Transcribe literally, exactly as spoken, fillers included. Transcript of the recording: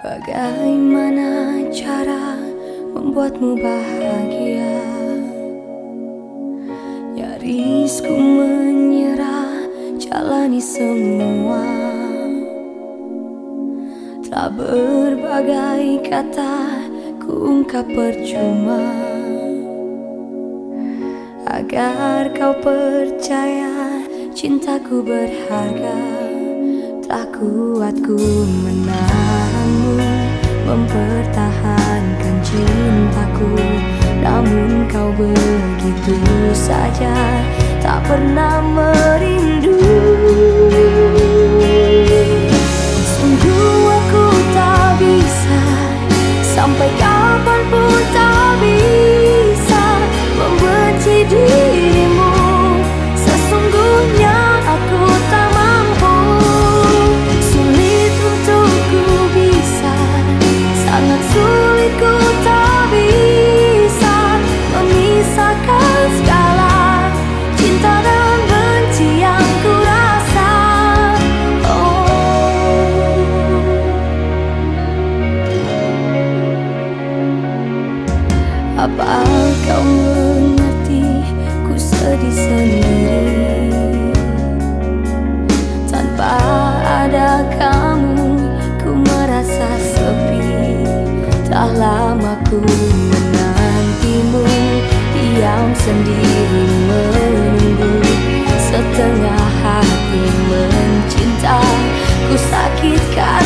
Bagaimana cara membuatmu bahagia? Nyaris ku menyerah, jalani semua. Tak berbagai kata ku ungkap percuma, agar kau percaya cintaku berharga. Tak kuat ku menahanmu, mempertahankan cintaku. Namun kau begitu saja tak pernah merindu. Sungguh aku tak bisa, sampai kapanpun tak bisa membenci dirimu. Sesungguhnya aku tak mampu, sulit untuk ku bisa, sangat sulit ku tak bisa memisahkan segala cinta dan benci yang ku rasa. Oh, apa kau mengerti, ku sedih sendiri. Tanpa ada kamu, ku merasa sepi. Tak lama ku menantimu, diam sendiri menunggu. Setengah hati mencinta, ku sakitkan